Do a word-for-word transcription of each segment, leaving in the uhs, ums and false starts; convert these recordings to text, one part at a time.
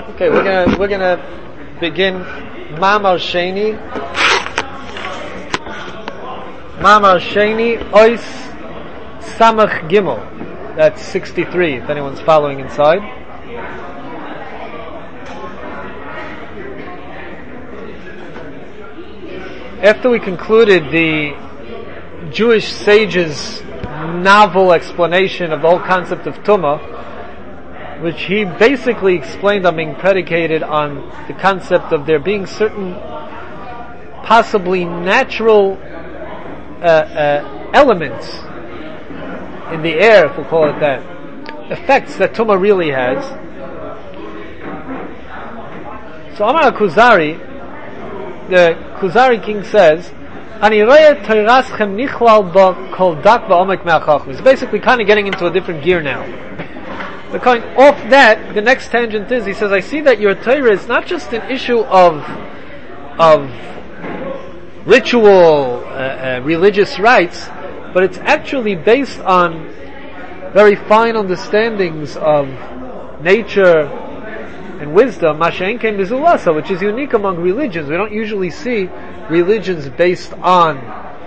Okay, we're gonna we're gonna begin Mamar Sheni. Mamar Sheni Ois Samach Gimel. That's sixty-three. If anyone's following inside. After we concluded the Jewish sages' novel explanation of the whole concept of Tumah, which he basically explained on being predicated on the concept of there being certain possibly natural uh, uh, elements in the air, if we'll call it that, effects that Tumah really has. So Amar Kuzari, the Kuzari king says, Ani roya toiraschem nichlal ba kol dak ba'omek me'achachma. He's basically kind of getting into a different gear now. But coming off that, the next tangent is, he says, I see that your Torah is not just an issue of of ritual, uh, uh, religious rites, but it's actually based on very fine understandings of nature and wisdom, Masha'en Ken Bizulasa, which is unique among religions. We don't usually see religions based on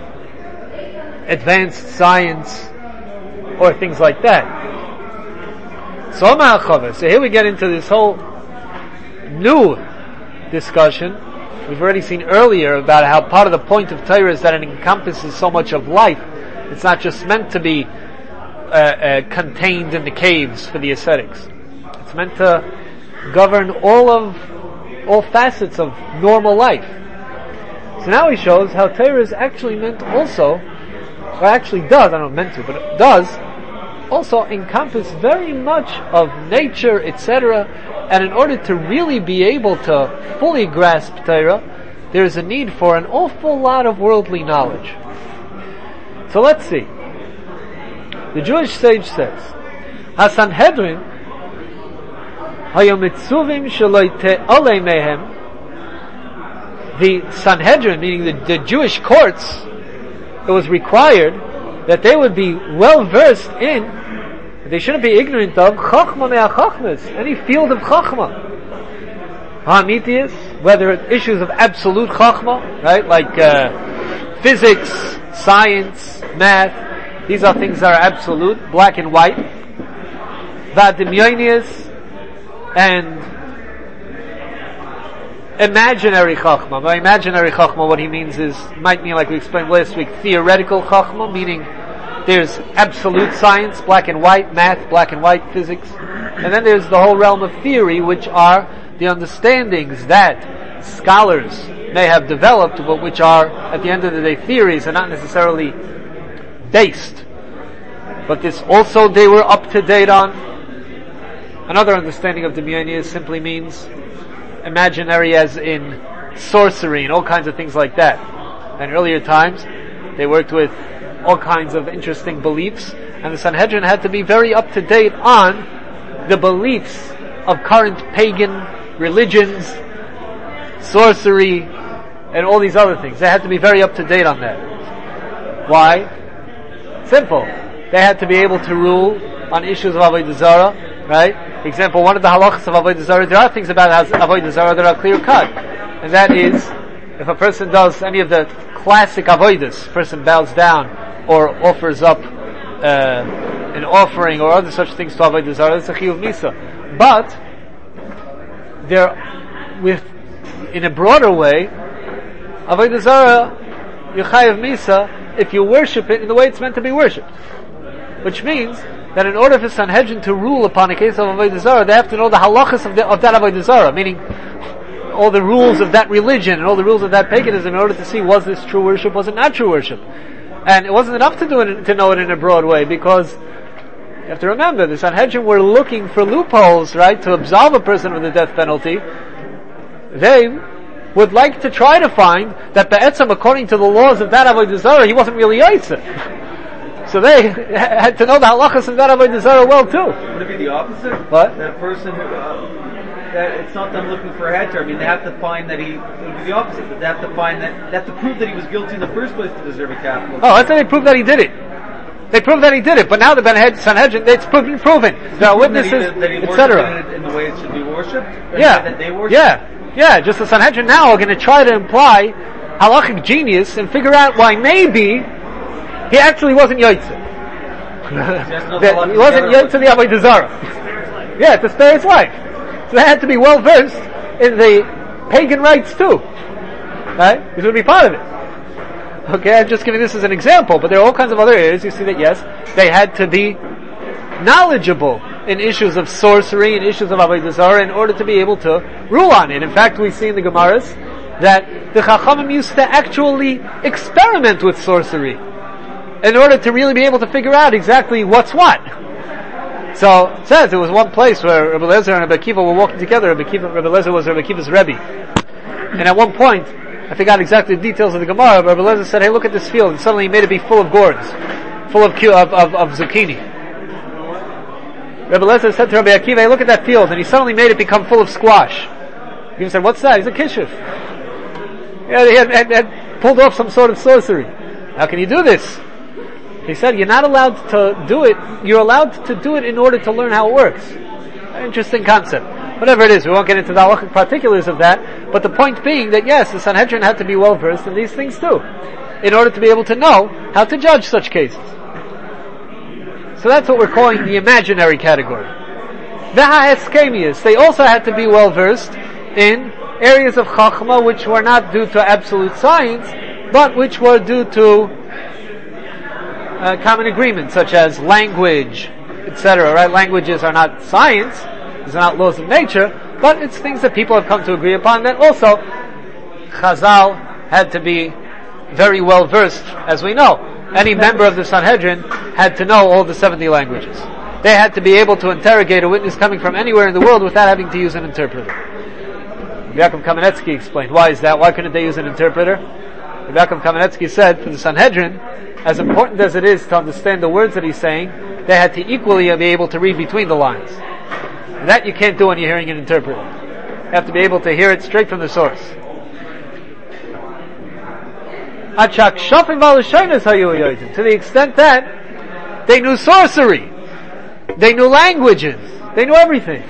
advanced science or things like that. So, so here we get into this whole new discussion. We've already seen earlier about how part of the point of Torah is that it encompasses so much of life. It's not just meant to be uh, uh, contained in the caves for the ascetics. It's meant to govern all of all facets of normal life. So now he shows how Torah is actually meant also, or actually does, I don't know meant to, but it does also encompass very much of nature, et cetera. And in order to really be able to fully grasp Torah, there is a need for an awful lot of worldly knowledge. So let's see. The Jewish sage says, HaSanhedrin Hayomitzuvim Shaloite Ole Mehem. The Sanhedrin, meaning the, the Jewish courts, it was required that they would be well versed in, they shouldn't be ignorant of Chachma Me'achachmas, any field of Chachma. Ha'amitius, whether issues of absolute Chachma, right, like uh, physics, science, math, these are things that are absolute, black and white. Va'adimyonius, and imaginary Chachma. By imaginary Chachma, what he means is, might mean, like we explained last week, theoretical Chachma, meaning there's absolute science, black and white, math, black and white, physics. And then there's the whole realm of theory, which are the understandings that scholars may have developed, but which are, at the end of the day, theories and not necessarily based. But this also they were up to date on. Another understanding of Demyonius simply means imaginary as in sorcery and all kinds of things like that. In earlier times, they worked with all kinds of interesting beliefs, and the Sanhedrin had to be very up to date on the beliefs of current pagan religions, sorcery, and all these other things. They had to be very up to date on that. Why? Simple. They had to be able to rule on issues of Avodah Zarah, right? For example, one of the halachas of Avodah Zarah, there are things about Avodah Zarah that are clear cut, and that is, if a person does any of the classic avodas, person bows down or offers up uh, an offering or other such things to Avodah Zarah, it's a chiyuv misa. But there, with in a broader way, Avodah Zarah, you chayav misa if you worship it in the way it's meant to be worshipped, which means that in order for Sanhedrin to rule upon a case of Avodah Zarah, they have to know the halachas of, the, of that Avodah Zarah, meaning all the rules of that religion and all the rules of that paganism, in order to see was this true worship, was it not true worship. And it wasn't enough to do it, to know it in a broad way, because you have to remember, the Sanhedrin were looking for loopholes, right, to absolve a person of the death penalty. They would like to try to find that Be'etzem, according to the laws of that Avodah Zarah, he wasn't really Yaitse. So they had to know the halachas of that Avodah Zarah well too. Would it be the opposite? What? That person who, uh, that it's not them looking for a heter. I mean, they have to find that he, it would be the opposite, but they have to find that, they have to prove that he was guilty in the first place to deserve a capital. Oh, that's how they prove that he did it. They proved that he did it, but now the Sanhedrin, it's proven, proven. There are witnesses, et cetera. In the way it should be worshipped? Yeah. That they worship? Yeah. Yeah. Just the Sanhedrin now are going to try to imply halachic genius and figure out why maybe he actually wasn't Yotzei. He wasn't Yotzei the Avodah Zarah. Yeah, to spare his life. So they had to be well versed in the pagan rites too. Right? This would be part of it. Okay, I'm just giving this as an example, but there are all kinds of other areas. You see that, yes, they had to be knowledgeable in issues of sorcery and issues of Avodah Zarah in order to be able to rule on it. In fact, we see in the Gemaras that the Chachamim used to actually experiment with sorcery in order to really be able to figure out exactly what's what. So, it says there was one place where Rebbe Lezer and Rebbe Akiva were walking together. Rebbe, Akiva, Rebbe Lezer was Rebbe Akiva's Rebbe. And at one point, I forgot exactly the details of the Gemara, but Rebbe Lezer said, hey, look at this field, and suddenly he made it be full of gourds, full of, of, of, of zucchini. Rebbe Lezer said to Rebbe Akiva, hey, look at that field, and he suddenly made it become full of squash. He said, what's that? He's a kishuf. Yeah, he had, had, had pulled off some sort of sorcery. How can you do this? He said, you're not allowed to do it, you're allowed to do it in order to learn how it works. Interesting concept. Whatever it is, we won't get into the halachic particulars of that, but the point being that yes, the Sanhedrin had to be well versed in these things too, in order to be able to know how to judge such cases. So that's what we're calling the imaginary category. The ha'eskemius, they also had to be well versed in areas of chachma which were not due to absolute science, but which were due to uh, common agreement, such as language, et cetera. Right? Languages are not science. These are not laws of nature, but it's things that people have come to agree upon. That also, Chazal had to be very well versed, as we know. Any member of the Sanhedrin had to know all the seventy languages. They had to be able to interrogate a witness coming from anywhere in the world without having to use an interpreter. Yaakov Kamenetsky explained, why is that? Why couldn't they use an interpreter? Yaakov Kamenetsky said, for the Sanhedrin, as important as it is to understand the words that he's saying, they had to equally be able to read between the lines. And that you can't do when you're hearing an interpreter. You have to be able to hear it straight from the source. To the extent that they knew sorcery, they knew languages, they knew everything.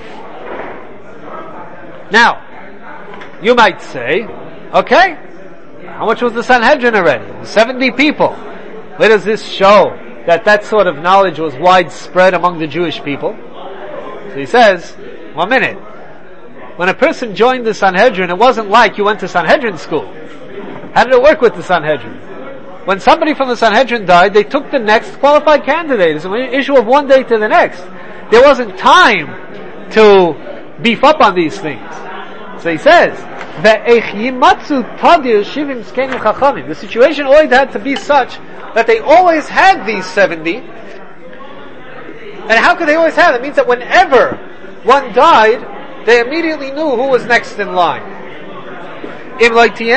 Now, you might say, okay, how much was the Sanhedrin already? seventy people. Where does this show that that sort of knowledge was widespread among the Jewish people? So he says, one minute. When a person joined the Sanhedrin, it wasn't like you went to Sanhedrin school. How did it work with the Sanhedrin? When somebody from the Sanhedrin died, they took the next qualified candidate. It's an issue of one day to the next. There wasn't time to beef up on these things. So he says, the situation always had to be such that they always had these seventy. And how could they always have it? It means that whenever one died, they immediately knew who was next in line. If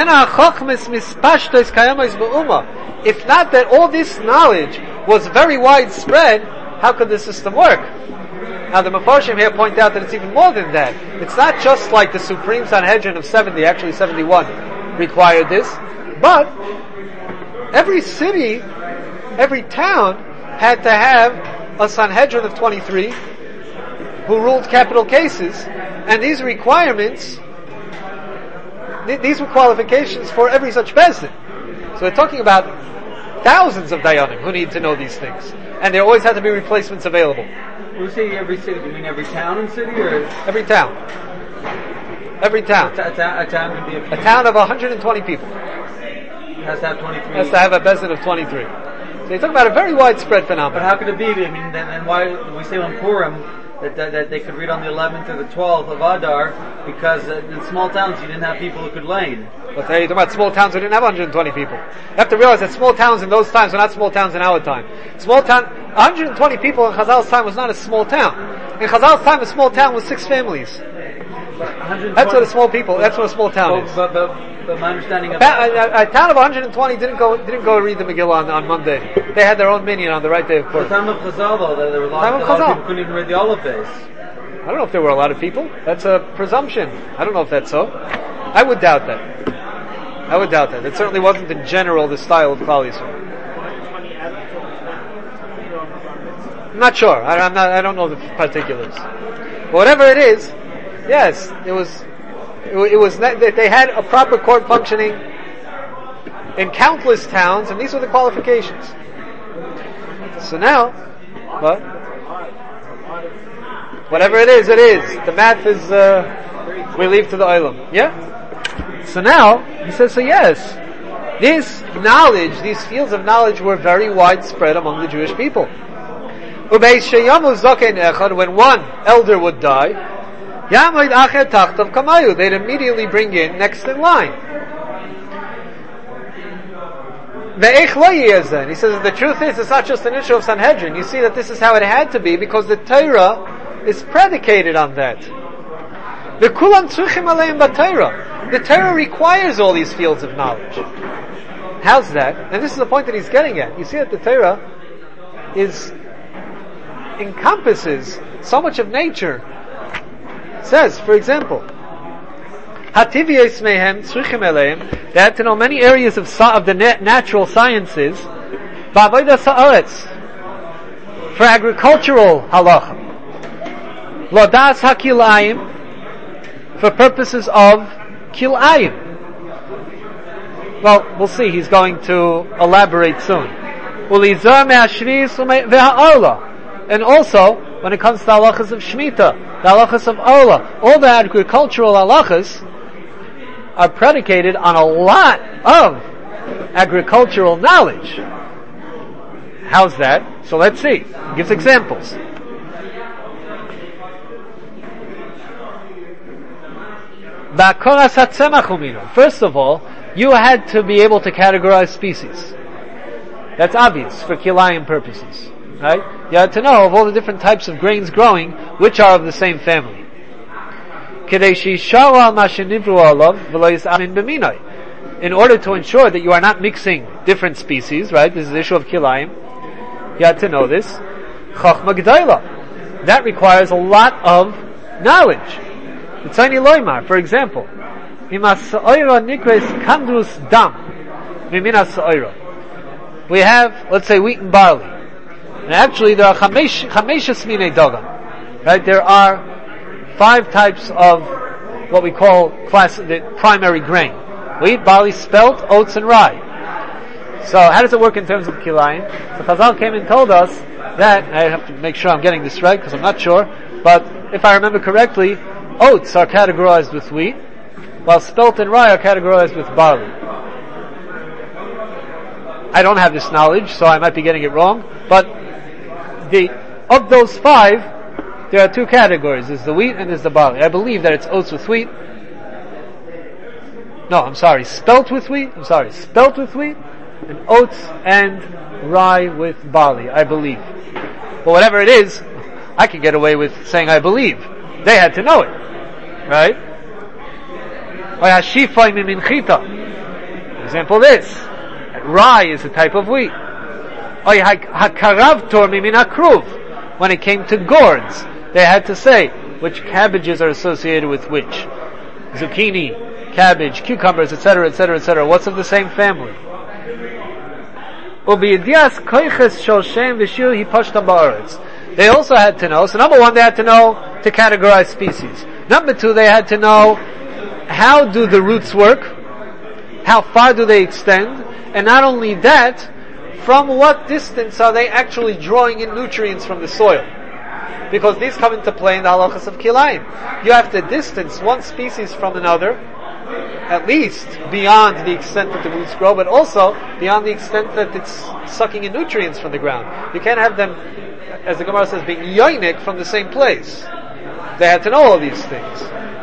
not that all this knowledge was very widespread, how could the system work? Now the Mefarshim here point out that it's even more than that. It's not just like the Supreme Sanhedrin of seventy, actually seventy-one required this, but every city, every town had to have a Sanhedrin of twenty-three who ruled capital cases, and these requirements, th- these were qualifications for every such Bezdin. So we're talking about thousands of Dayanim who need to know these things, and there always had to be replacements available. When you say every city, do you mean every town and city, or every town? Every town. A, t- a town could be a, a town of one hundred twenty people. It has to have twenty-three. Has to have a Bezdin of twenty-three. So you're talking about a very widespread phenomenon. But how could it be? I mean, then, then why we say on Purim that, that that they could read on the eleventh or the twelfth of Adar, because uh, in small towns you didn't have people who could lane. But you're talking about small towns who didn't have one hundred twenty people. You have to realize that small towns in those times were not small towns in our time. Small town, one hundred twenty people in Chazal's time was not a small town. In Chazal's time, a small town was six families. That's what a small people. That's what a small town oh, is. But, but, but my understanding of a, a, a town of one hundred twenty didn't go didn't go read the Megillah on, on Monday. They had their own minyan on the right day of Purim. The time of Chazal, though, there were a lot, a lot of people couldn't even read the Aleph base. I don't know if there were a lot of people. That's a presumption. I don't know if that's so. I would doubt that. I would doubt that. It certainly wasn't in general the style of Klal Yisrael. I'm not sure. I, I'm not, I don't know the particulars. But whatever it is, yes, it was, it, it was, they had a proper court functioning in countless towns, and these were the qualifications. So now, what? Whatever it is, it is. The math is, uh, we leave to the Olam. Yeah? So now, he says, so yes, this knowledge, these fields of knowledge were very widespread among the Jewish people. When one elder would die, they'd immediately bring in next in line. He says the truth is, it's not just an issue of Sanhedrin. You see that this is how it had to be because the Torah is predicated on that. The Torah requires all these fields of knowledge. How's that? And this is the point that he's getting at. You see that the Torah is encompasses so much of nature. It says, for example, they had to know many areas of, of the natural sciences for agricultural halacha, lodas hakilayim, for purposes of kilayim. Well, we'll see. He's going to elaborate soon. And also, when it comes to the halachas of Shemitah, the halachas of Ola, all the agricultural halachas are predicated on a lot of agricultural knowledge. How's that? So let's see. He gives examples. First of all, you had to be able to categorize species. That's obvious for kilayim purposes. Right? You had to know of all the different types of grains growing, which are of the same family. In order to ensure that you are not mixing different species, right? This is the issue of kilayim. You had to know this. Chachma G'dayla. That requires a lot of knowledge. Tzayni loymar, for example, we have, let's say, wheat and barley. And actually, there are chamesh minei dagan. Right? There are five types of what we call class, the primary grain: wheat, barley, spelt, oats, and rye. So, how does it work in terms of kilayim? So, Chazal came and told us that, I have to make sure I'm getting this right because I'm not sure, but if I remember correctly, oats are categorized with wheat, while spelt and rye are categorized with barley. I don't have this knowledge, so I might be getting it wrong, but the, of those five, there are two categories. There's the wheat and there's the barley. I believe that it's oats with wheat. No, I'm sorry, spelt with wheat. I'm sorry, spelt with wheat, and oats and rye with barley, I believe. But whatever it is, I can get away with saying I believe. They had to know it. Right? For example, this. Rye is a type of wheat. When it came to gourds, they had to say which cabbages are associated with which. Zucchini, cabbage, cucumbers, et cetera, et cetera, et cetera. What's of the same family? They also had to know, so number one, they had to know to categorize species. Number two, they had to know how do the roots work, how far do they extend, and not only that, from what distance are they actually drawing in nutrients from the soil? Because these come into play in the halachas of kilayim. You have to distance one species from another, at least beyond the extent that the roots grow, but also beyond the extent that it's sucking in nutrients from the ground. You can't have them, as the Gemara says, being yoinik from the same place. They had to know all these things.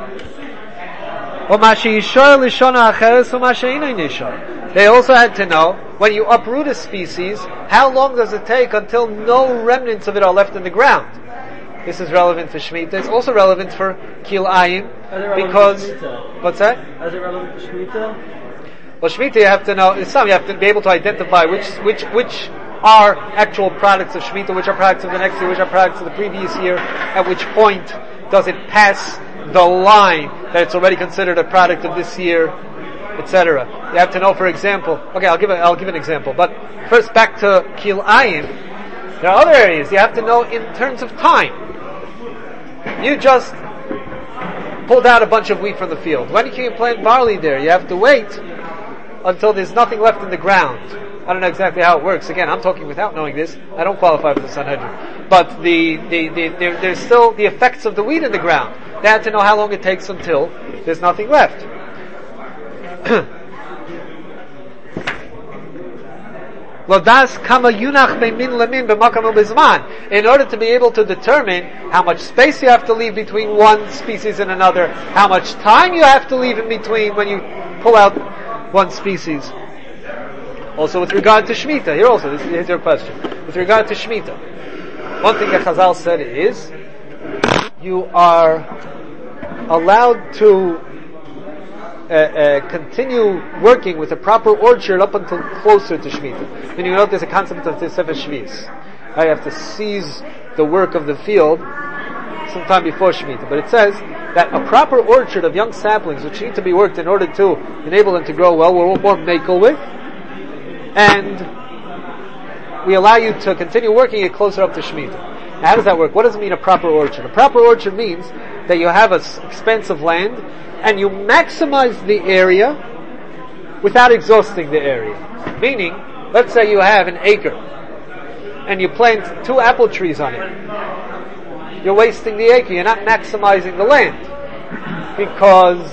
They also had to know, when you uproot a species, how long does it take until no remnants of it are left in the ground? This is relevant for Shemitah. It's also relevant for Kilayim, because, what's that? Is it relevant for Shemitah? Well, Shemitah you have to know, some you have to be able to identify which, which, which are actual products of Shemitah, which are products of the next year, which are products of the previous year, at which point does it pass the line that it's already considered a product of this year, et cetera. You have to know, for example, okay, I'll give a, I'll give an example, but first back to Kilayim. There are other areas you have to know in terms of time. You just pulled out a bunch of wheat from the field. When can you plant barley there? You have to wait until there's nothing left in the ground. I don't know exactly how it works. Again, I'm talking without knowing this. I don't qualify for the Sanhedrin. But the, the, the, there, there's still the effects of the wheat in the ground. They had to know how long it takes until there's nothing left. In order to be able to determine how much space you have to leave between one species and another, how much time you have to leave in between when you pull out one species. Also with regard to Shemitah, here also, this is your question. With regard to Shemitah, one thing that Chazal said is, you are allowed to Uh, uh, continue working with a proper orchard up until closer to Shemitah. Then you know there's a concept of Sefer Shvis. I have to seize the work of the field sometime before Shemitah. But it says that a proper orchard of young saplings which need to be worked in order to enable them to grow well, we're more makel with. And we allow you to continue working it closer up to Shemitah. Now, how does that work? What does it mean a proper orchard? A proper orchard means that you have an expanse of land and you maximize the area without exhausting the area. Meaning, let's say you have an acre and you plant two apple trees on it. You're wasting the acre. You're not maximizing the land because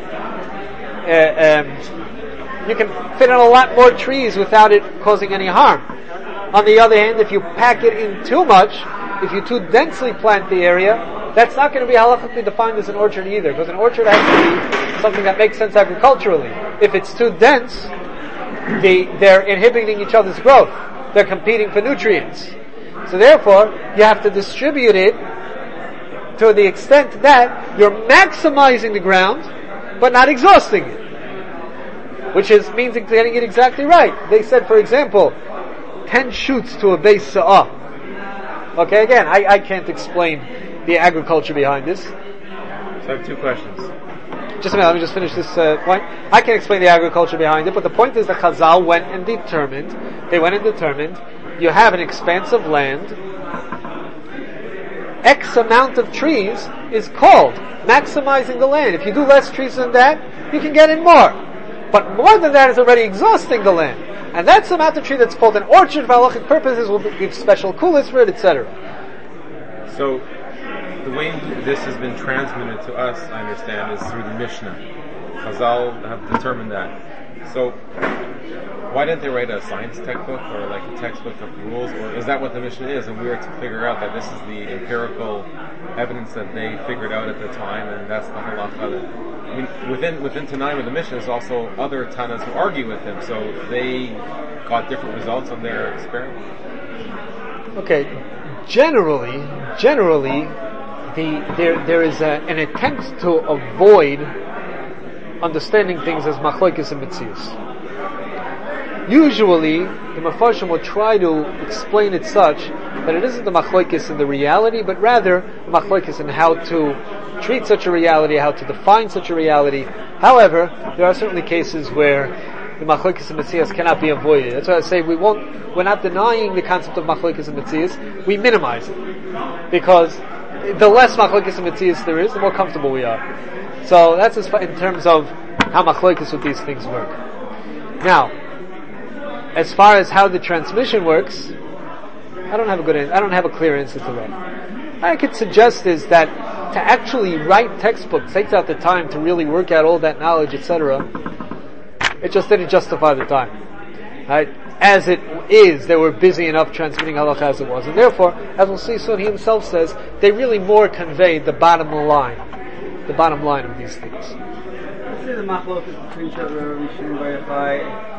uh, um, you can fit in a lot more trees without it causing any harm. On the other hand, if you pack it in too much, if you too densely plant the area, that's not going to be halachically defined as an orchard either, because an orchard has to be something that makes sense agriculturally. If it's too dense, they, they're inhibiting each other's growth. They're competing for nutrients. So therefore, you have to distribute it to the extent that you're maximizing the ground, but not exhausting it. Which is, means getting it exactly right. They said, for example, ten shoots to a base sa'ah. Okay, again, I, I can't explain the agriculture behind this. So I have two questions. Just a minute, let me just finish this uh, point. I can't explain the agriculture behind it, but the point is that Chazal went and determined, they went and determined, you have an expanse of land, X amount of trees is called maximizing the land. If you do less trees than that, you can get in more. But more than that is already exhausting the land. And that's the amount of tree that's called an orchard for halachic purposes, will give special kulas for it, et cetera. So, the way this has been transmitted to us, I understand, is through the Mishnah. Chazal have determined that. So, why didn't they write a science textbook or like a textbook of rules? Or is that what the Mishnah is? And we are to figure out that this is the empirical evidence that they figured out at the time, and that's the halacha. I mean, within within Tanaim of the Mishnah, there's also other Tanas who argue with him, so they got different results on their experiment. Okay, generally, generally, the there there is a, an attempt to avoid understanding things as machlokes and metzius. Usually, the Mefarshim will try to explain it such that it isn't the machlokes in the reality, but rather the machlokes in how to treat such a reality, how to define such a reality. However, there are certainly cases where the machlokes and metzias cannot be avoided. That's why I say we won't. We're not denying the concept of machlokes and metzias. We minimize it because the less machlokes and metzias there is, the more comfortable we are. So that's as far in terms of how machlokes with these things work. Now, as far as how the transmission works, I don't have a good, I don't have a clear answer to that. I could suggest is that to actually write textbooks takes out the time to really work out all that knowledge, et cetera. It just didn't justify the time. Right? As it is, they were busy enough transmitting halakha as it was, and therefore, as we'll see soon, he himself says they really more conveyed the bottom line, the bottom line of these things. Let's say the machlokas between Shadra and Rishon Bar Yochai,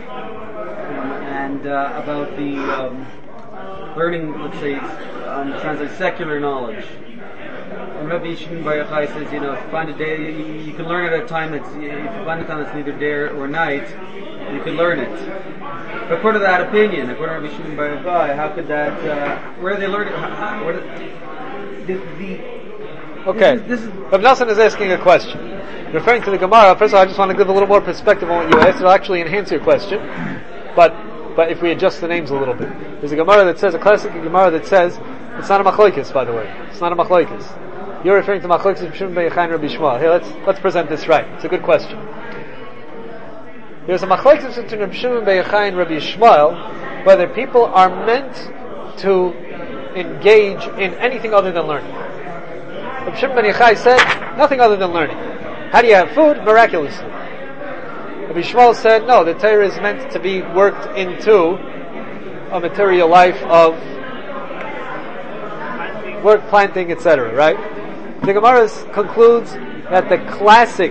and uh, about the um, learning, let's say, um, translate secular knowledge. And Rabbi Yishmael Bar Yochai says, you know, if you find a day, you, you can learn at a time that's, if you find a time that's neither day or night, you can learn it. But according to that opinion, according to Rabbi Yishmael Bar Yochai, how could that, uh, where are they learning, how, where the, the, okay, this is, this is Rav Nassan is asking a question. Referring to the Gemara, first of all, I just want to give a little more perspective on what you asked. It'll actually enhance your question. But but if we adjust the names a little bit. There's a Gemara that says, a classic Gemara that says, it's not a machlokes, by the way. It's not a machlokes. You're referring to machlokes of Shimon ben Yochai and Rabbi Shmuel. Hey, let's, let's present this right. It's a good question. There's a machlokes between Rabbi Shimon ben Yochai and Rabbi Shmuel, whether people are meant to engage in anything other than learning. Rabbi Shimon ben Yochai said, nothing other than learning. How do you have food? Miraculously. Rabbi Shmuel said, no, the Torah is meant to be worked into a material life of work, planting, et cetera. Right? The Gemara concludes that the classic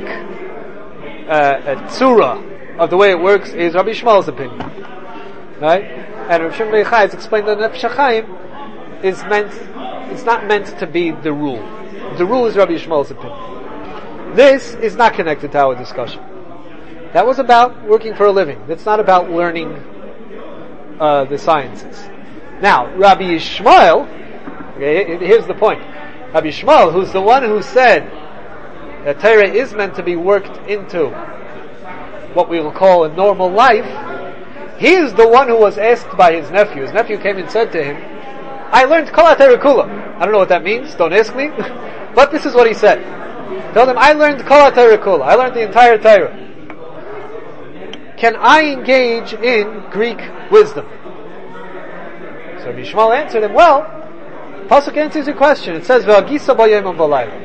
uh, tzura of the way it works is Rabbi Shmuel's opinion. Right? And Rabbi Shimon ben Yochai has explained that Nefesh HaChaim is meant, it's not meant to be the rule. The rule is Rabbi Shmuel's opinion. This is not connected to our discussion. That was about working for a living. That's not about learning uh, the sciences. Now, Rabbi Yishmael, okay, here's the point. Rabbi Yishmael, who's the one who said that Torah is meant to be worked into what we will call a normal life, he is the one who was asked by his nephew. His nephew came and said to him, I learned Kol HaTorah Kula. I don't know what that means, don't ask me. But this is what he said. Told him, I learned Kol HaTorah Kula. I learned the entire Torah. Can I engage in Greek wisdom? So Rabbi Yishmael answered him, well, Pasuk answers your question. It says, V'agisa b'yom v'layla.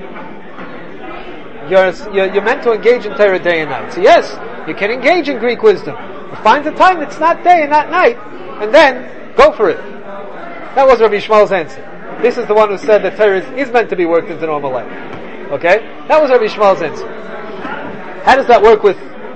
You're, you're, you're meant to engage in Torah day and night. So yes, you can engage in Greek wisdom. But find the time that's not day and not night, and then go for it. That was Rabbi Yishmael's answer. This is the one who said that Torah is, is meant to be worked into normal life. Okay? That was Rabbi Yishmael's answer. How does that work with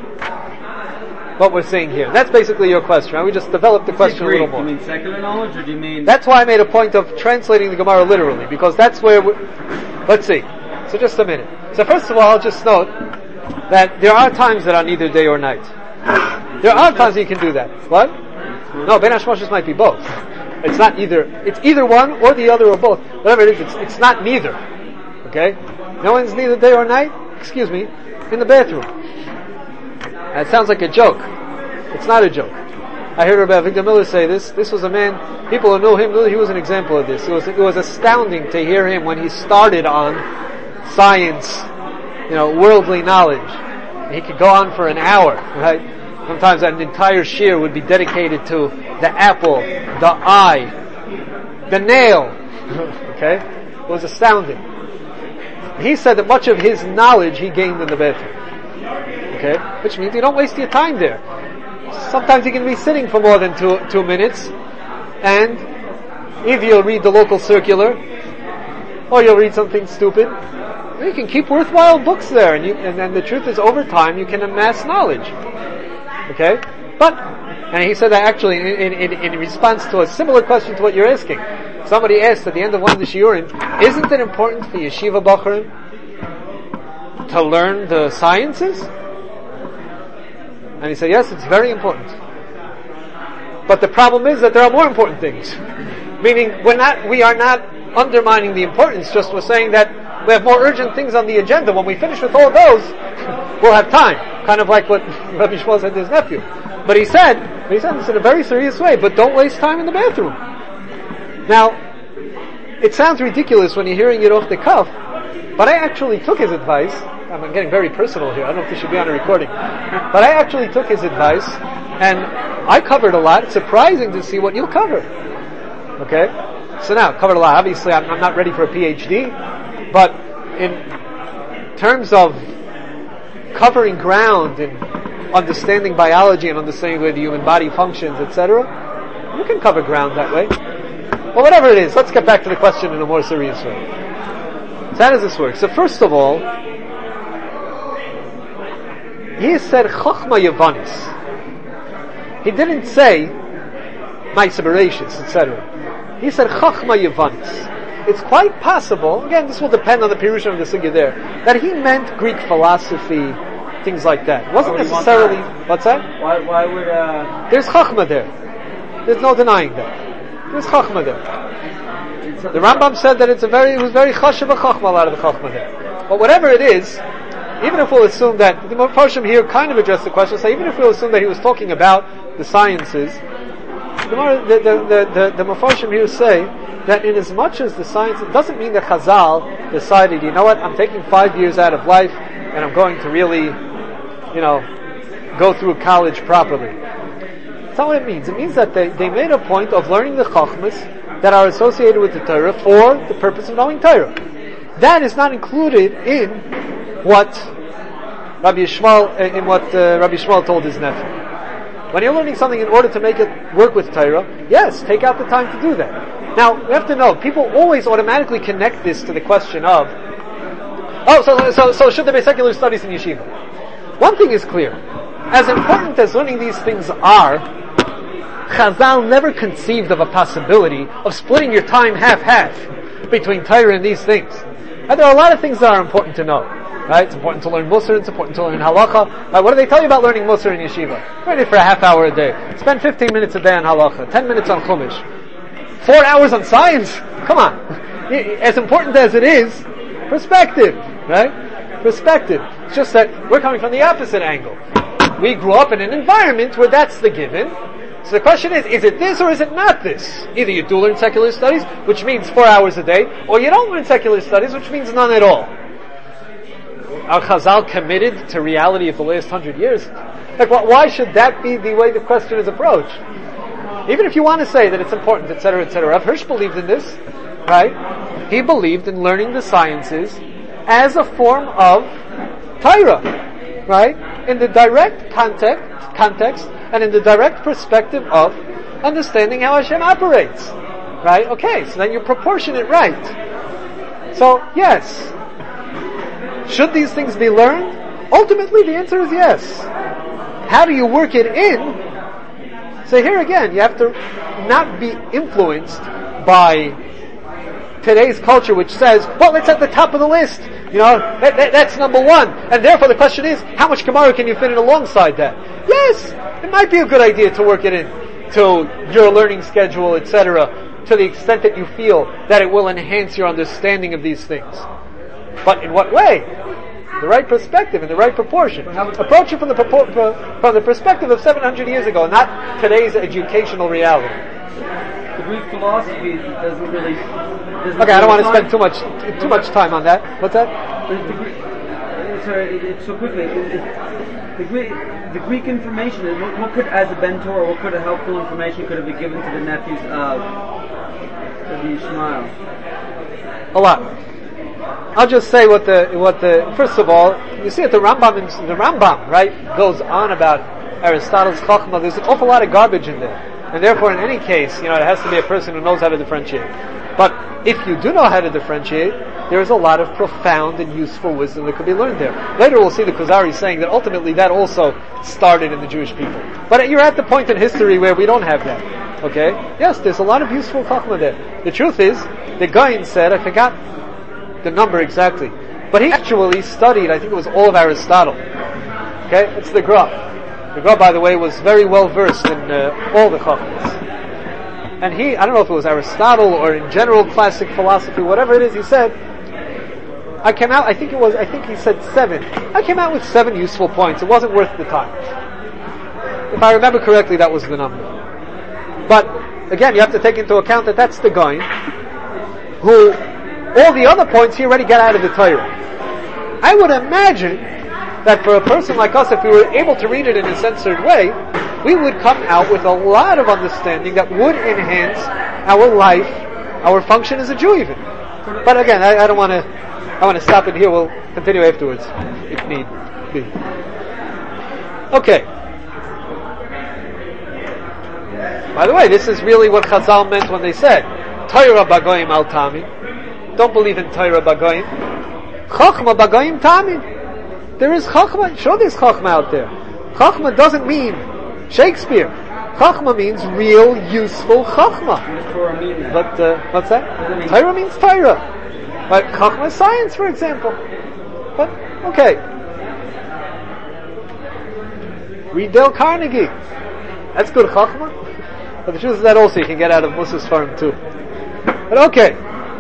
what we're saying here? That's basically your question, right? We just developed the question a little more. Do you mean secular knowledge, or do you mean... That's why I made a point of translating the Gemara literally, because that's where we... Let's see. So just a minute. So first of all, I'll just note that there are times that are neither day or night. There are times that you can do that. What? No, Ben Hashmoshes might be both. It's not either, it's either one or the other or both. Whatever it is, it's, it's not neither. Okay? No one's neither day or night, excuse me, in the bathroom. That sounds like a joke. It's not a joke. I heard Rabbi Victor Miller say this. This was a man, people who know him knew he was an example of this. It was, it was astounding to hear him when he started on science, you know, worldly knowledge. He could go on for an hour, right? Sometimes an entire shiur would be dedicated to the apple, the eye, the nail. Okay? It was astounding. He said that much of his knowledge he gained in the bathroom. Okay? Which means you don't waste your time there. Sometimes you can be sitting for more than two, two minutes, and either you'll read the local circular, or you'll read something stupid. You can keep worthwhile books there, and you, and then the truth is, over time, you can amass knowledge. Okay? But, and he said that actually in, in, in response to a similar question to what you're asking. Somebody asked at the end of one of the shiurim, isn't it important for yeshiva bachurim to learn the sciences? And he said, yes, it's very important. But the problem is that there are more important things. Meaning, we're not, we are not undermining the importance, just we're saying that we have more urgent things on the agenda. When we finish with all those, we'll have time. Kind of like what Rabbi Shmuel said to his nephew. But he said, he said this in a very serious way, but don't waste time in the bathroom. Now, it sounds ridiculous when you're hearing it off the cuff, but I actually took his advice. I'm getting very personal here. I don't know if this should be on a recording. But I actually took his advice, and I covered a lot. It's surprising to see what you'll cover. Okay? So now, covered a lot. Obviously, I'm, I'm not ready for a P H D, but in terms of covering ground and understanding biology and understanding the way the human body functions, et cetera, you can cover ground that way. Well, whatever it is, let's get back to the question in a more serious way. So how does this work? So first of all, he said Chochma Yavanis. He didn't say Ma'aseh Bereishis, et cetera. He said Chochma Yavanis. It's quite possible, again, this will depend on the Pirush of the Sugya there, that he meant Greek philosophy, things like that. It wasn't necessarily, what's that? Why, why would, uh... There's Chachma there. There's no denying that. There's Chachma there. The Rambam said that it's a very, it was very Chashav a Chachma, a lot of the Chachma there. But whatever it is, even if we'll assume that, the Mepharshim here kind of addressed the question, so even if we'll assume that he was talking about the sciences, the the the the, the Mefarshim here say that in as much as the science, it doesn't mean that Chazal decided, you know what, I'm taking five years out of life and I'm going to really, you know, go through college properly. That's not what it means. It means that they, they made a point of learning the Chachmas that are associated with the Torah for the purpose of knowing Torah. That is not included in what Rabbi Yishmael, in what uh, Rabbi Yishmael told his nephew. When you're learning something in order to make it work with Torah, yes, take out the time to do that. Now, we have to know, people always automatically connect this to the question of, oh, so, so, so should there be secular studies in yeshiva? One thing is clear. As important as learning these things are, Chazal never conceived of a possibility of splitting your time half-half between Torah and these things. And there are a lot of things that are important to know. Right? It's important to learn Musar, it's important to learn Halacha. Right? What do they tell you about learning Musar in yeshiva? Learn it for a half hour a day. Spend fifteen minutes a day on Halacha, ten minutes on Chumash. Four hours on science? Come on. As important as it is, perspective, right? Perspective. It's just that we're coming from the opposite angle. We grew up in an environment where that's the given. So the question is, is it this or is it not this? Either you do learn secular studies, which means four hours a day, or you don't learn secular studies, which means none at all. Are Chazal committed to reality of the last hundred years? Like, why should that be the way the question is approached? Even if you want to say that it's important, et cetera, et cetera. Rav Hirsch believed in this, right? He believed in learning the sciences as a form of Torah, right? In the direct context, context, and in the direct perspective of understanding how Hashem operates, right? Okay, so then you proportion it right. So, yes. Should these things be learned? Ultimately, the answer is yes. How do you work it in? So here again, you have to not be influenced by today's culture, which says, well, it's at the top of the list. You know, that, that, that's number one. And therefore the question is, how much Gemara can you fit in alongside that? Yes, it might be a good idea to work it in to your learning schedule, et cetera, to the extent that you feel that it will enhance your understanding of these things. But in what way? The right perspective, in the right proportion. Approach it from the propor- from the perspective of seven hundred years ago, not today's educational reality. The Greek philosophy doesn't really... Doesn't okay, I don't want to time. spend too much too much time on that. What's that? The, the Greek, uh, sorry, it, it, so quickly. It, it, the Greek, the Greek information. What, what could, as a bentor, what could a helpful information could have been given to the nephews of the Yishmael? A lot. I'll just say what the what the first of all, you see that the Rambam the Rambam right goes on about Aristotle's Chachma. There's an awful lot of garbage in there, and therefore, in any case, you know, it has to be a person who knows how to differentiate. But if you do know how to differentiate, there is a lot of profound and useful wisdom that could be learned there. Later, we'll see the Kuzari saying that ultimately that also started in the Jewish people. But you're at the point in history where we don't have that. Okay? Yes, there's a lot of useful Chachma there. The truth is, the Gaon said, I forgot the number exactly, but he actually studied, I think it was all of Aristotle. Okay, it's the Gra. The Gra, by the way, was very well versed in uh, all the Chachmas. And he, I don't know if it was Aristotle or in general classic philosophy, whatever it is, he said, I came out, I think it was, I think he said seven. I came out with seven useful points. It wasn't worth the time. If I remember correctly, that was the number. But, again, you have to take into account that that's the Gaon who all the other points he already got out of the Torah. I would imagine that for a person like us, if we were able to read it in a censored way, we would come out with a lot of understanding that would enhance our life, our function as a Jew even. But again, I, I don't want to, I want to stop it here. We'll continue afterwards, if need be. Okay. By the way, this is really what Chazal meant when they said, Torah bagoyim al tamid. Don't believe in Torah bagoyim. Chachma bagoyim tamid. There is Chachma. Sure, there's Chachma out there. Chachma doesn't mean Shakespeare. Chachma means real, useful Chachma. But uh, what's that? Torah means Torah. But Chachma is science, for example. But okay. Read Dale Carnegie. That's good Chachma. But the truth is that also you can get out of Musa's farm too. But okay.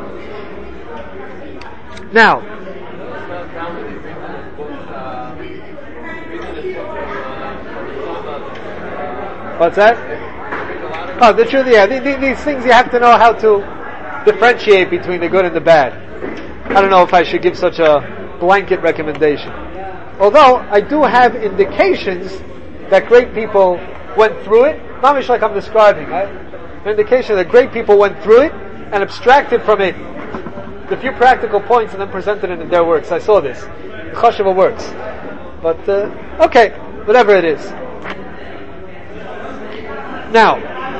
Now, what's that? Oh, the truth, yeah. These, these things you have to know how to differentiate between the good and the bad. I don't know if I should give such a blanket recommendation. Although, I do have indications that great people went through it, not much like I'm describing, right? An indication that great people went through it and abstracted from it the few practical points and then presented it in their works. I saw this. Choshev works. But, uh, okay, whatever it is. Now,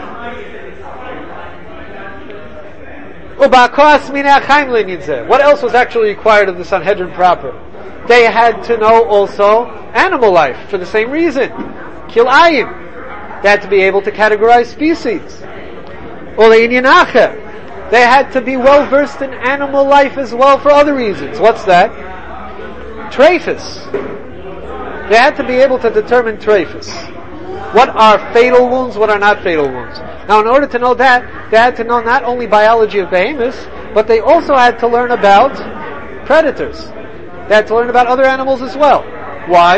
what else was actually required of the Sanhedrin proper? They had to know also animal life for the same reason. Kil'ayim. They had to be able to categorize species. They had to be well versed in animal life as well for other reasons. What's that? Trephus. They had to be able to determine trephus. What are fatal wounds, what are not fatal wounds? Now, in order to know that, they had to know not only biology of behemoths, but they also had to learn about predators. They had to learn about other animals as well. Why?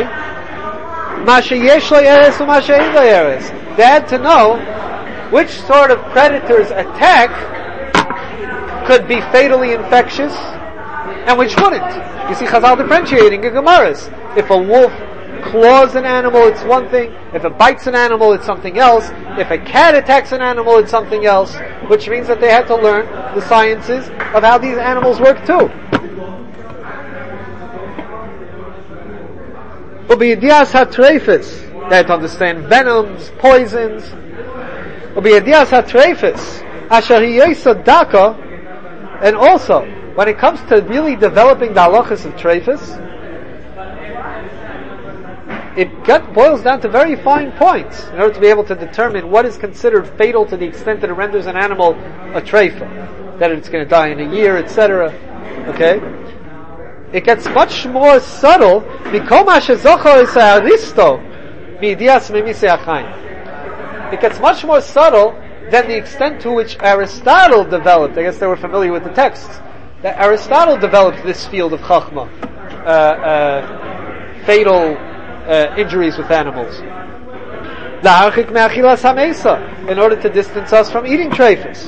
They had to know which sort of predators attack could be fatally infectious and which wouldn't. You see Chazal differentiating in Gemaras. If a wolf claws an animal, it's one thing. If it bites an animal, it's something else. If a cat attacks an animal, it's something else. Which means that they had to learn the sciences of how these animals work too. Ubiyadias hatrefis. They had to understand venoms, poisons. Ubiyadias hatrefis. Asher hiyesa daka. And also, when it comes to really developing the halachas of trephus, it got, boils down to very fine points in order to be able to determine what is considered fatal to the extent that it renders an animal a treifa, that it's going to die in a year, et cetera. Okay, it gets much more subtle. It gets much more subtle than the extent to which Aristotle developed. I guess they were familiar with the texts. That Aristotle developed this field of chachma, uh, uh, fatal Uh, injuries with animals. In order to distance us from eating trephus.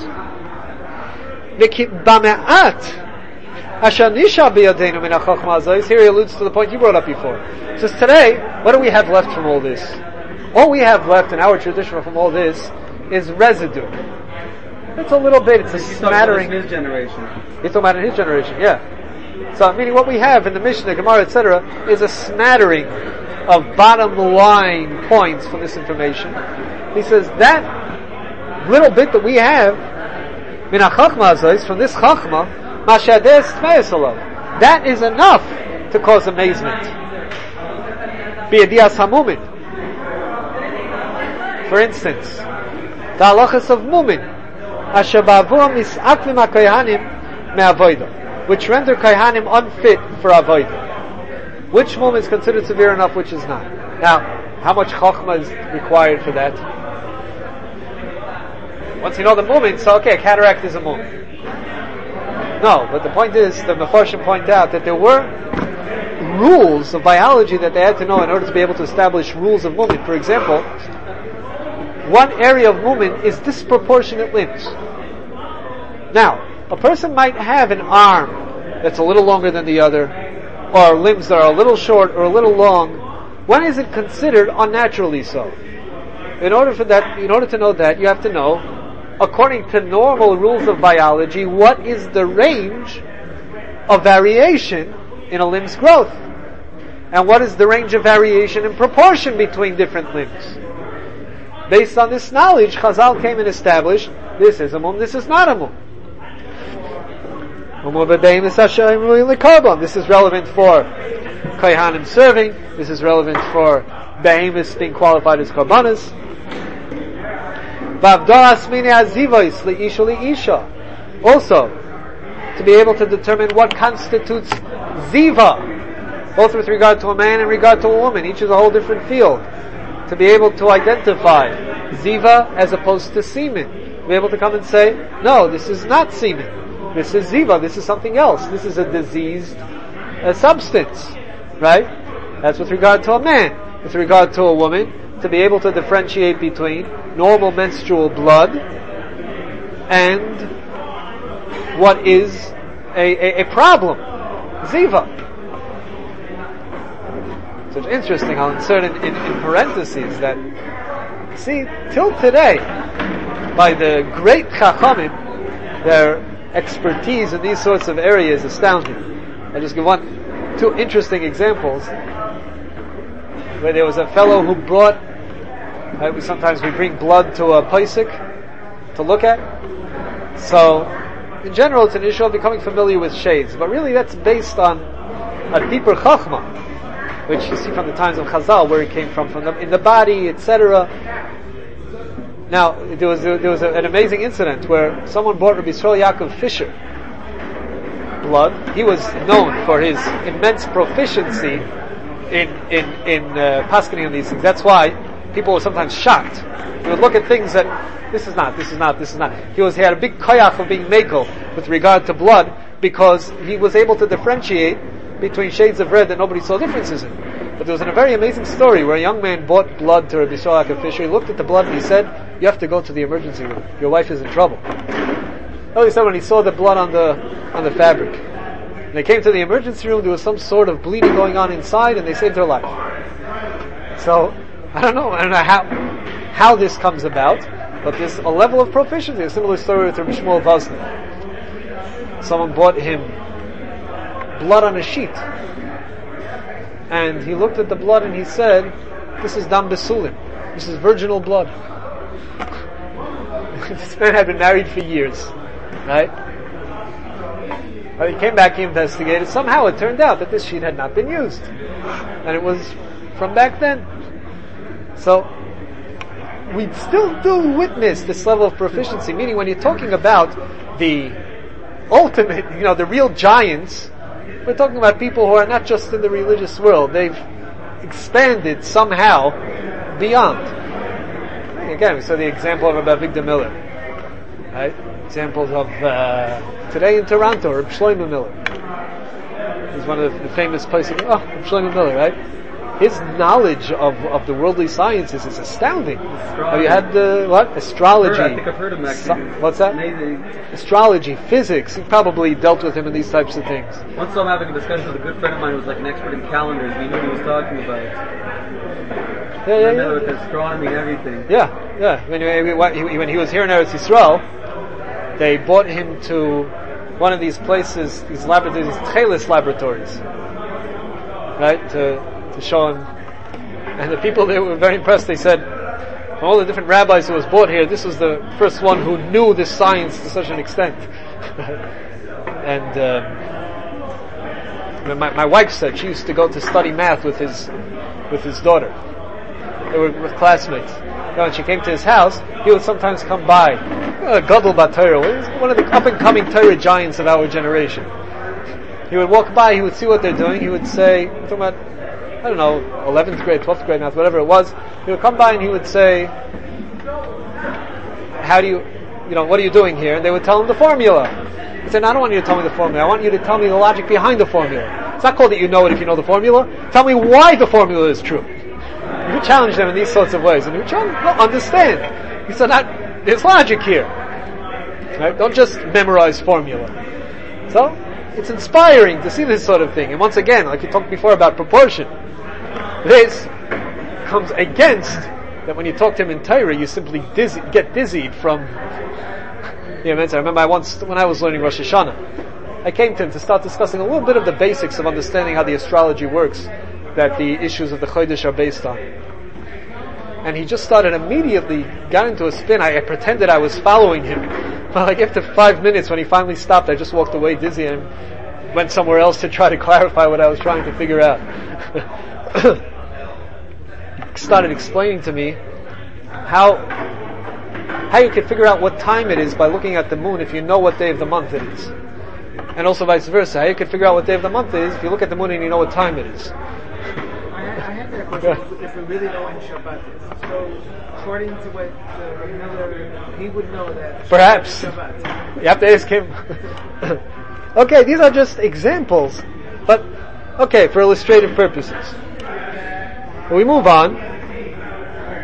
Here he alludes to the point you brought up before. Says today, what do we have left from all this? All we have left in our tradition from all this is residue. It's a little bit, it's a smattering. His generation. He's talking about in his generation, yeah. So, meaning what we have in the Mishnah, Gemara, et cetera, is a smattering of bottom line points from this information. He says that little bit that we have, min ha-chachma azos, from this chachma, mashadeh stmeis alav, that is enough to cause amazement. Biyadias hamumin. For instance, the halachas of mumin, asher ba'avur mis'akvim ha-kohanim me'avodah, which render kohanim unfit for avodah. Which mum is considered severe enough, which is not? Now, how much chachma is required for that? Once you know the mumin, so okay, a cataract is a mum. No, but the point is, the Mefarshim point out that there were rules of biology that they had to know in order to be able to establish rules of mumin. For example, one area of mumin is disproportionate limbs. Now, a person might have an arm that's a little longer than the other, or limbs that are a little short or a little long. When is it considered unnaturally so? In order for that, in order to know that, you have to know, according to normal rules of biology, what is the range of variation in a limb's growth, and what is the range of variation in proportion between different limbs. Based on this knowledge, Chazal came and established this is a mum, this is not a mum. This is relevant for kohanim serving. This is relevant for behemoths being qualified as karbanas. Also, to be able to determine what constitutes ziva, both with regard to a man and regard to a woman. Each is a whole different field. To be able to identify ziva as opposed to semen. Be able to come and say, no, this is not semen. This is ziva, this is something else. This is a diseased uh, substance. Right? That's with regard to a man. With regard to a woman, to be able to differentiate between normal menstrual blood and what is a, a, a problem, ziva. So it's interesting, I'll insert in, in, in parentheses that, see, till today, by the great Chachamim, their expertise in these sorts of areas astounds me. I'll just give one, two interesting examples, where there was a fellow who brought, right, we sometimes we bring blood to a paisik to look at. So, in general, it's an issue of becoming familiar with shades, but really that's based on a deeper chachma, which you see from the times of Chazal, where it came from, from the, in the body, et cetera. Now, there was there was a, an amazing incident where someone brought Rabbi Yisrael Yaakov Fisher blood. He was known for his immense proficiency in in in uh, paskening on these things. That's why people were sometimes shocked. They would look at things that this is not, this is not, this is not. He was he had a big koyach of being mekel with regard to blood because he was able to differentiate between shades of red that nobody saw differences in. But there was a very amazing story where a young man bought blood to Rabbi Yisrael Yaakov Fisher. He looked at the blood and he said, "You have to go to the emergency room. Your wife is in trouble." Oh, he said when he saw the blood on the on the fabric. When they came to the emergency room, there was some sort of bleeding going on inside, and they saved her life. So I don't know, I don't know how how this comes about, but there's a level of proficiency. A similar story with Rabbi Shmuel Vosner. Someone bought him blood on a sheet, and he looked at the blood and he said, "This is dam besulim. This is virginal blood." This man had been married for years, right? But he came back, he investigated. Somehow it turned out that this sheet had not been used, and it was from back then. So we still do witness this level of proficiency, meaning when you're talking about the ultimate, you know, the real giants, we're talking about people who are not just in the religious world. They've expanded somehow beyond. Again, we saw the example of Rabbi Victor Miller, right? Examples of uh, today in Toronto, Rabbi Shlomo Miller. He's one of the, the famous places. Oh, Rabbi Shlomo Miller, right? His knowledge of, of the worldly sciences is astounding. Have you had the what? Astrology. I think I've heard him actually. So, what's that? Amazing. Astrology, physics. He probably dealt with him in these types of things. Once I'm having a discussion with a good friend of mine who was like an expert in calendars. We knew what he was talking about. Yeah, yeah, yeah. yeah. With astronomy and everything. Yeah, yeah. When, when he was here in Eretz Yisrael, they brought him to one of these places, these laboratories, these Tchelis laboratories, right? To to show him, and the people there were very impressed. They said, from all the different rabbis who was brought here, this was the first one who knew this science to such an extent. And um, my my wife said she used to go to study math with his with his daughter. They were with classmates. You know, when she came to his house, he would sometimes come by. Uh, Gadol Batayra, one of the up-and-coming Torah giants of our generation. He would walk by, he would see what they're doing, he would say, talking about, I don't know, eleventh grade, twelfth grade math, whatever it was, he would come by and he would say, how do you, you know, what are you doing here? And they would tell him the formula. He said, no, I don't want you to tell me the formula, I want you to tell me the logic behind the formula. It's not called that you know it if you know the formula. Tell me why the formula is true. You would challenge them in these sorts of ways, and he would challenge them, no, understand. He said, not, there's logic here. Right? Don't just memorize formula. So, it's inspiring to see this sort of thing. And once again, like you talked before about proportion, this comes against that when you talk to him in Torah, you simply dizzy, get dizzied from. Yeah, I remember I once, when I was learning Rosh Hashanah, I came to him to start discussing a little bit of the basics of understanding how the astrology works, that the issues of the Chodesh are based on. And he just started immediately, got into a spin. I, I pretended I was following him. But like after five minutes, when he finally stopped, I just walked away dizzy and went somewhere else to try to clarify what I was trying to figure out. He started explaining to me how how you can figure out what time it is by looking at the moon if you know what day of the month it is. And also vice versa. How you can figure out what day of the month it is if you look at the moon and you know what time it is. I have that question. Yeah. If we really know when Shabbat is. So, according to what uh, Miller, he would know that. Perhaps. Shabbat. You have to ask him. Okay, these are just examples. But, okay, for illustrative purposes. We move on.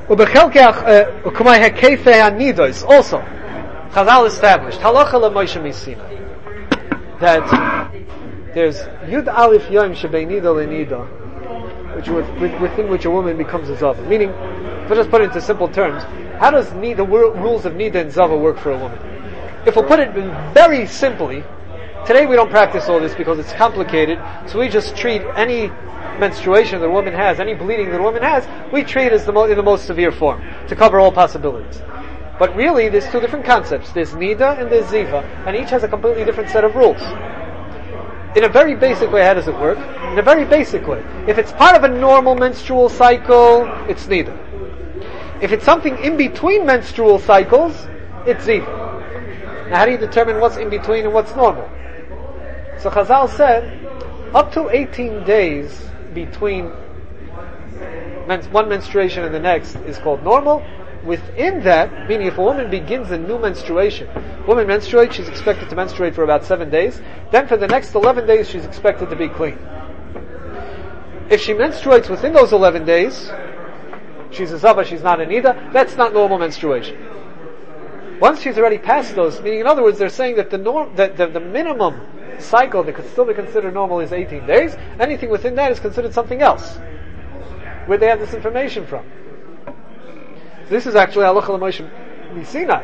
Ubechelkeach ukumai hekefe hanidos. Also, Chazal established halacha leMoshe Misina that there's Yud Aleph Yom Shebei Nida leNida, which within which a woman becomes a Zava. Meaning, if I just put it into simple terms, how does the rules of Nida and Zava work for a woman? If we put it very simply, today we don't practice all this because it's complicated, so we just treat any menstruation that a woman has, any bleeding that a woman has, we treat it as the mo- in the most severe form, to cover all possibilities. But really, there's two different concepts. There's Nida and there's Ziva, and each has a completely different set of rules. In a very basic way, how does it work? In a very basic way. If it's part of a normal menstrual cycle, it's Nida. If it's something in between menstrual cycles, it's Ziva. Now how do you determine what's in between and what's normal? So Chazal said, up to eighteen days between men- one menstruation and the next is called normal. Within that, meaning if a woman begins a new menstruation, woman menstruates, she's expected to menstruate for about seven days, then for the next eleven days she's expected to be clean. If she menstruates within those eleven days, she's a Zava, she's not a Nida, that's not normal menstruation. Once she's already past those, meaning in other words, they're saying that the norm, that the, the minimum cycle that could still be considered normal is eighteen days. Anything within that is considered something else. Where they have this information from? So this is actually halacha l'Moshe Sinai.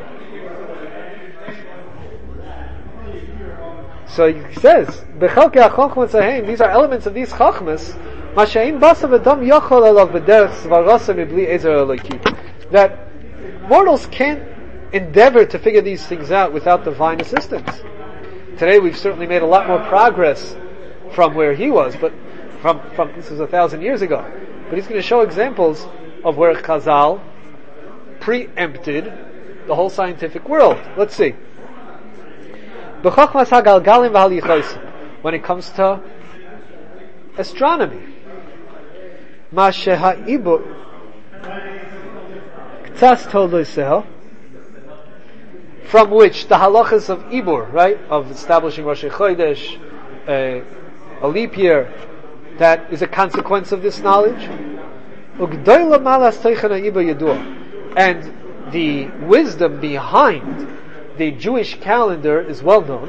So he says, "Bechalkei hachachmas hahem." These are elements of these chachmas. Masheim basav adam yachol alav b'derech svarasa mibli ezer eloki. That mortals can't endeavor to figure these things out without divine assistance. Today we've certainly made a lot more progress from where he was, but from, from this was a thousand years ago. But he's going to show examples of where Chazal preempted the whole scientific world. Let's see. When it comes to astronomy, from which the halachas of Ibur, right, of establishing Rosh Chodesh, uh, a leap year, that is a consequence of this knowledge. And the wisdom behind the Jewish calendar is well known.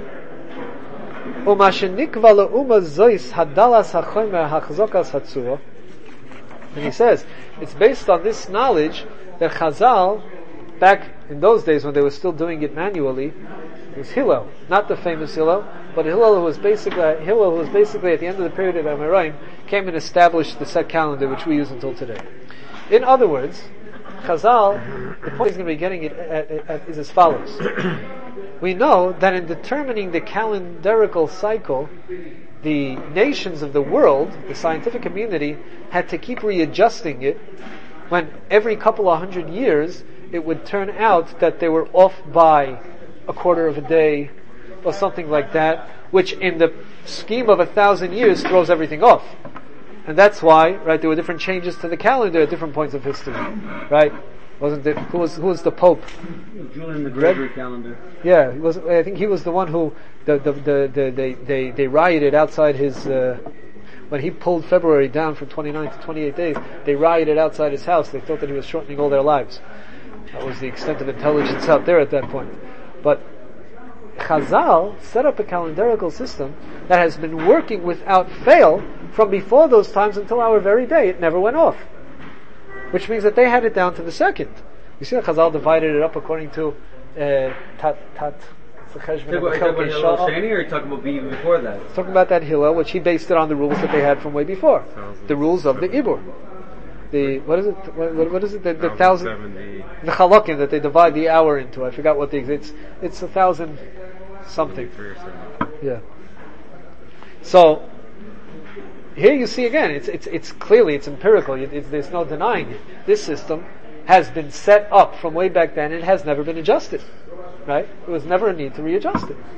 And he says, it's based on this knowledge that Chazal, back in those days when they were still doing it manually, it was Hillel, not the famous Hillel, but Hillel who was basically Hillel who was basically at the end of the period of Amoraim came and established the set calendar which we use until today. In other words, Chazal, the point he's going to be getting it at, at, at, is as follows. We know that in determining the calendarical cycle, the nations of the world, the scientific community, had to keep readjusting it when every couple of hundred years it would turn out that they were off by a quarter of a day or something like that, which in the scheme of a thousand years throws everything off. And that's why, right, there were different changes to the calendar at different points of history, right? Wasn't it, who was, who was the Pope? Julian the Gregory calendar. Yeah, he was, I think he was the one who, the, the, the, the they, they, they rioted outside his, uh, when he pulled February down from twenty-nine to twenty-eight days, they rioted outside his house. They thought that he was shortening all their lives. That was the extent of intelligence out there at that point. But Chazal set up a calendarical system that has been working without fail from before those times until our very day. It never went off. Which means that they had it down to the second. You see that Chazal divided it up according to uh, Tat, Tat, Are you talking about Hillel Shani, or are you talking about even before that? It's talking about that Hillel, which he based it on the rules that they had from way before. The rules of the Ibur. The, what is it, what, what is it, the, the thousand, the Chalakim that they divide the hour into. I forgot what the, it's, it's a thousand something. Yeah. So, here you see again, it's, it's, it's clearly, it's empirical, it, it's, there's no denying it. This system has been set up from way back then, and it has never been adjusted. Right? There was never a need to readjust it.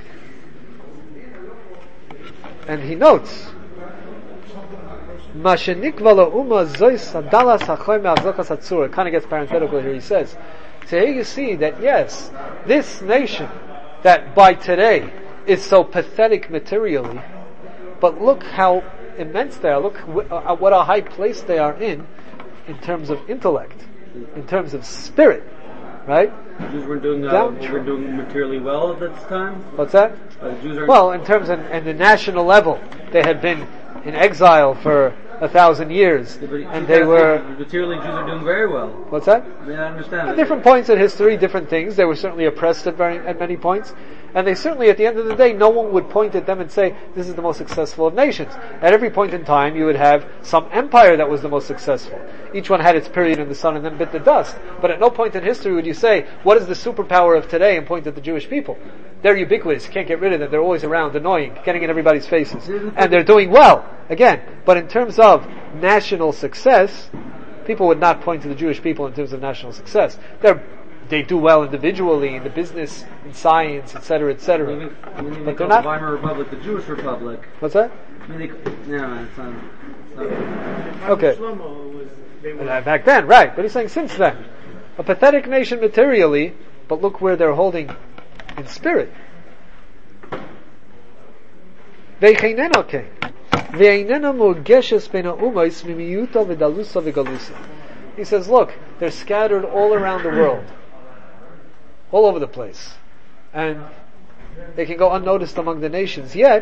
And he notes, it kind of gets parenthetical here. He says, so here you see that yes, this nation that by today is so pathetic materially, but look how immense they are, look at what a high place they are in, in terms of intellect. in terms of spirit, right? The Jews weren't doing, uh, Down- were doing materially well at this time. What's that? Uh, the Jews are Well, in terms of in the national level, they had been in exile for a thousand years, Yeah, but and you they guys were. think materially Jews are doing very well. What's that? I mean, I understand. At different points in history, different things. They were certainly oppressed at, very, at many points. And they certainly, at the end of the day, no one would point at them and say, this is the most successful of nations. At every point in time, you would have some empire that was the most successful. Each one had its period in the sun and then bit the dust. But at no point in history would you say, what is the superpower of today, and point at the Jewish people. They're ubiquitous. You can't get rid of them. They're always around, annoying, getting in everybody's faces. And they're doing well. Again, but in terms of national success, people would not point to the Jewish people in terms of national success. They're They do well individually in the business, in science, et cetera, et cetera. I mean, I mean, they But call they're the not. Weimar Republic the Jewish Republic. What's that? I mean, they, no, man, it's not, it's not Okay. Shlomo was, they were, Uh, Back then, right. But he's saying since then. A pathetic nation materially, but look where they're holding in spirit. Ve'cheinena kein. Ve'einena murgeshes bein ha'umos mimiyuta v'dalusa v'galusa. He says, look, they're scattered all around the world. All over the place. And they can go unnoticed among the nations. Yet,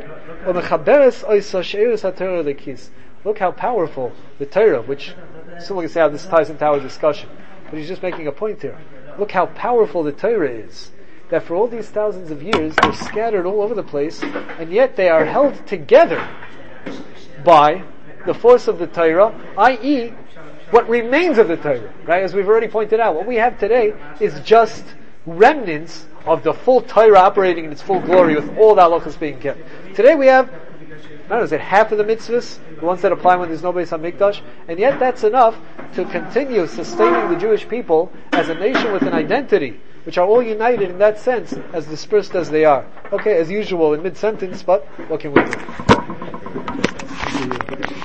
look how powerful the Torah, which someone can say how this ties into our discussion, but he's just making a point here. Look how powerful the Torah is. That for all these thousands of years, they're scattered all over the place, and yet they are held together by the force of the Torah, that is, what remains of the Torah, right? As we've already pointed out, what we have today is just remnants of the full Torah operating in its full glory with all the halachas being kept. Today we have, I don't know, is it half of the mitzvahs, the ones that apply when there's no Beis HaMikdash, and yet that's enough to continue sustaining the Jewish people as a nation with an identity, which are all united in that sense, as dispersed as they are. Okay, as usual in mid-sentence, but what can we do?